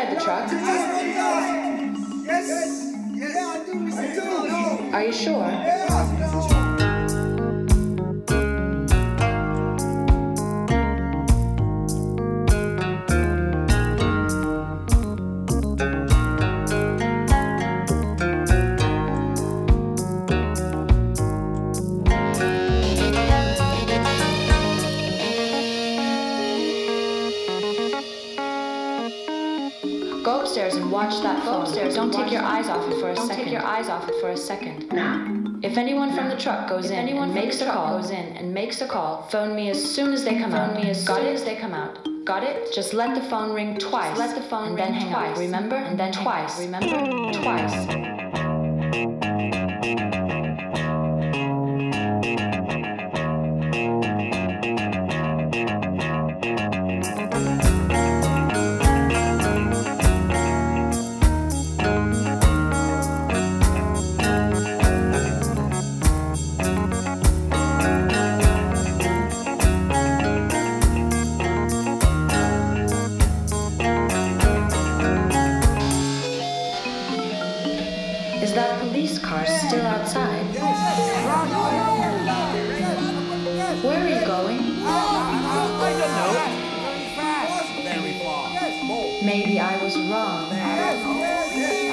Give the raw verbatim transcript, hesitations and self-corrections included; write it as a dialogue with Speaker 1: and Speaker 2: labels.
Speaker 1: inside the truck?
Speaker 2: Yes, yes, yeah, I do. I do.
Speaker 1: Are you sure?
Speaker 2: Yeah.
Speaker 1: Go upstairs and watch that phone. Upstairs. Don't take your eyes off it for a second. Don't take your eyes off it for a second.
Speaker 3: Now.
Speaker 1: If anyone from the truck goes in, anyone makes a call, goes in and makes a call, phone me as soon as they come out. Phone me as soon as they come out. Got it? Just let the phone ring twice. Let the phone and ring then hang twice. Up. Remember? And then twice. Remember? Twice. Is that police car still outside? Where are you going?
Speaker 2: I don't know. Very fast. Very far.
Speaker 1: Maybe I was wrong.
Speaker 2: Yes, yes, yes.